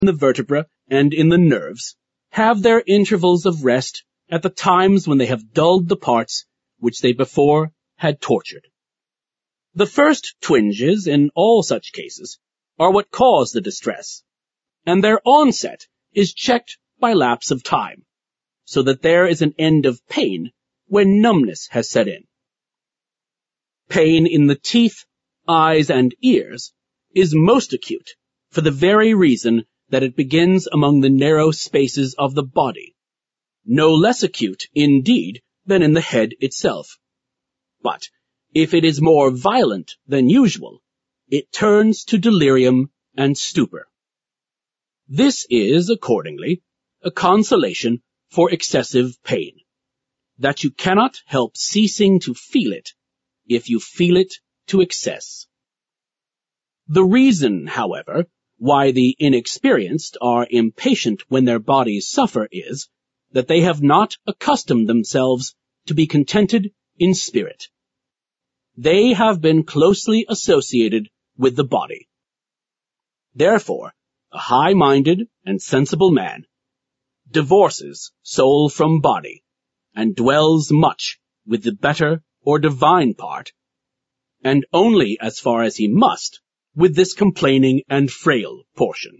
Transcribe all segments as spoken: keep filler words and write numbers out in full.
the vertebra and in the nerves, have their intervals of rest at the times when they have dulled the parts which they before had tortured. The first twinges in all such cases are what cause the distress, and their onset is checked by lapse of time, so that there is an end of pain when numbness has set in. Pain in the teeth, eyes, and ears is most acute for the very reason that it begins among the narrow spaces of the body, no less acute, indeed, than in the head itself. But if it is more violent than usual, it turns to delirium and stupor. This is, accordingly, a consolation for excessive pain, that you cannot help ceasing to feel it if you feel it to excess. The reason, however, why the inexperienced are impatient when their bodies suffer is that they have not accustomed themselves to be contented in spirit. They have been closely associated with the body. Therefore, a high-minded and sensible man divorces soul from body and dwells much with the better or divine part, and only as far as he must with this complaining and frail portion.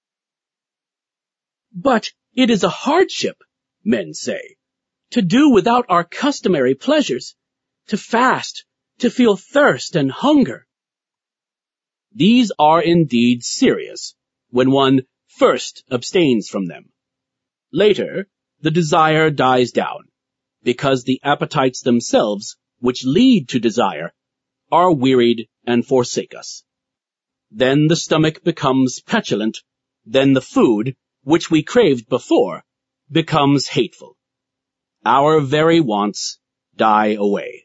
But it is a hardship, men say, to do without our customary pleasures, to fast, to feel thirst and hunger. These are indeed serious when one first abstains from them. Later, the desire dies down, because the appetites themselves, which lead to desire, are wearied and forsake us. Then the stomach becomes petulant, then the food, which we craved before, becomes hateful. Our very wants die away.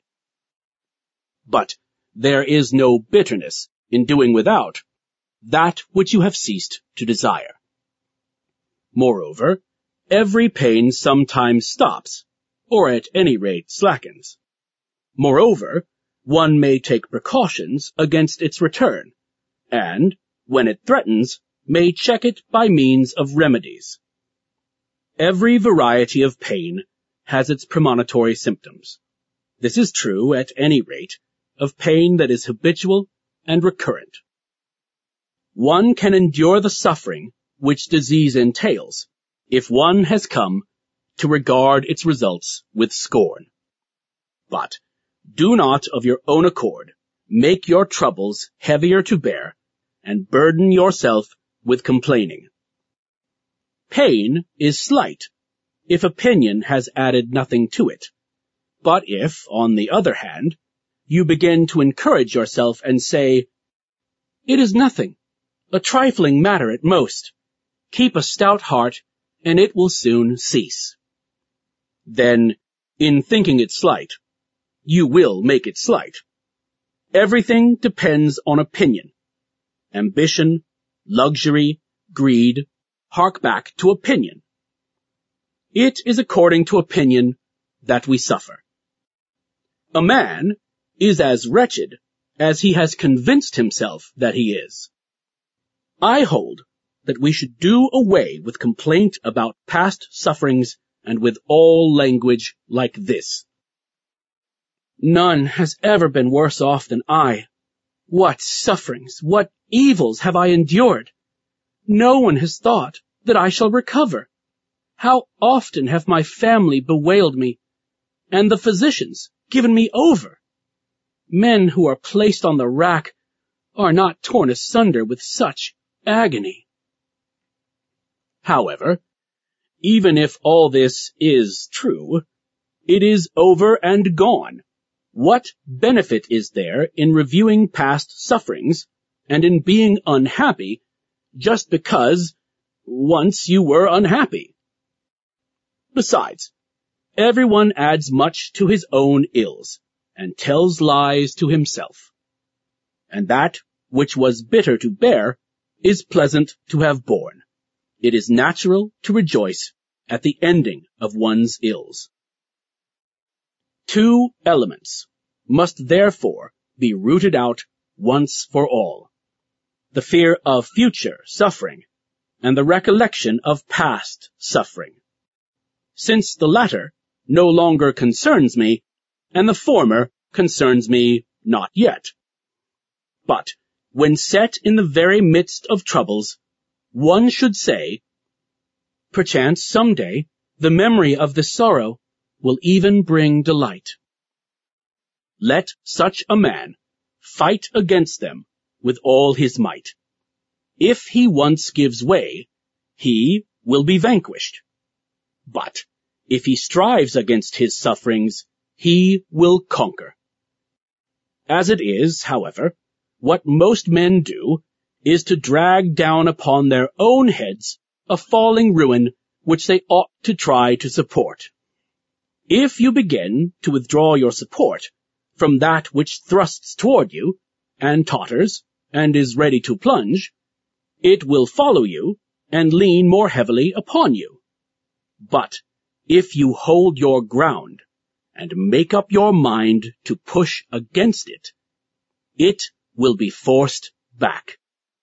But there is no bitterness in doing without that which you have ceased to desire. Moreover, every pain sometimes stops, or at any rate slackens. Moreover, one may take precautions against its return, and, when it threatens, may check it by means of remedies. Every variety of pain has its premonitory symptoms. This is true, at any rate, of pain that is habitual and recurrent. One can endure the suffering which disease entails, if one has come to regard its results with scorn. But do not of your own accord make your troubles heavier to bear, and burden yourself with complaining. Pain is slight, if opinion has added nothing to it. But if, on the other hand, you begin to encourage yourself and say, "It is nothing, a trifling matter at most. Keep a stout heart, and it will soon cease," then, in thinking it slight, you will make it slight. Everything depends on opinion. Ambition, luxury, greed, hark back to opinion. It is according to opinion that we suffer. A man is as wretched as he has convinced himself that he is. I hold that we should do away with complaint about past sufferings and with all language like this: "None has ever been worse off than I. What sufferings, what evils have I endured! No one has thought that I shall recover. How often have my family bewailed me, and the physicians given me over! Men who are placed on the rack are not torn asunder with such agony." However, even if all this is true, it is over and gone. What benefit is there in reviewing past sufferings and in being unhappy just because once you were unhappy? Besides, everyone adds much to his own ills and tells lies to himself. And that which was bitter to bear is pleasant to have borne. It is natural to rejoice at the ending of one's ills. Two elements must therefore be rooted out once for all: the fear of future suffering and the recollection of past suffering, since the latter no longer concerns me, and the former concerns me not yet. But when set in the very midst of troubles, one should say, perchance some day the memory of this sorrow will even bring delight. Let such a man fight against them with all his might. If he once gives way, he will be vanquished. But if he strives against his sufferings, he will conquer. As it is, however, what most men do is to drag down upon their own heads a falling ruin which they ought to try to support. If you begin to withdraw your support from that which thrusts toward you, and totters, and is ready to plunge, it will follow you and lean more heavily upon you. But if you hold your ground and make up your mind to push against it, it will be forced back.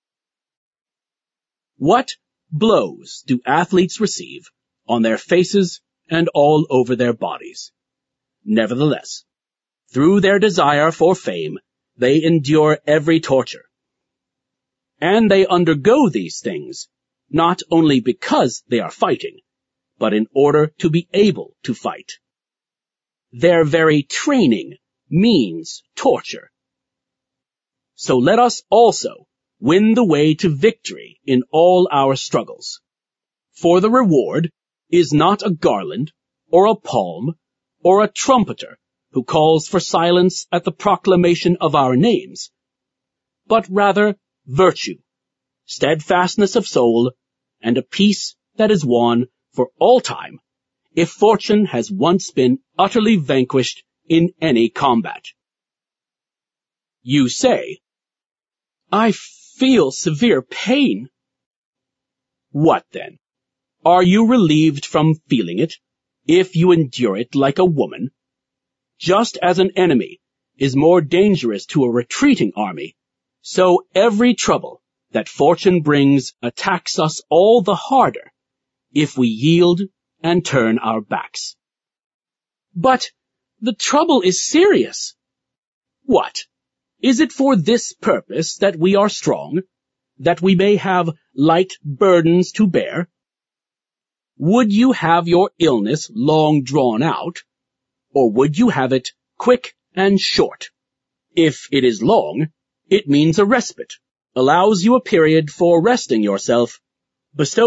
What blows do athletes receive on their faces and all over their bodies? Nevertheless, through their desire for fame, they endure every torture. And they undergo these things, not only because they are fighting, but in order to be able to fight. Their very training means torture. So let us also win the way to victory in all our struggles. For the reward is not a garland, or a palm, or a trumpeter who calls for silence at the proclamation of our names, but rather virtue, steadfastness of soul, and a peace that is won for all time, if fortune has once been utterly vanquished in any combat. You say, I feel severe pain. What then? Are you relieved from feeling it, if you endure it like a woman? Just as an enemy is more dangerous to a retreating army, so every trouble that fortune brings attacks us all the harder if we yield and turn our backs. But the trouble is serious. What? Is it for this purpose that we are strong, that we may have light burdens to bear? Would you have your illness long drawn out, or would you have it quick and short? If it is long, it means a respite, allows you a period for resting yourself, bestows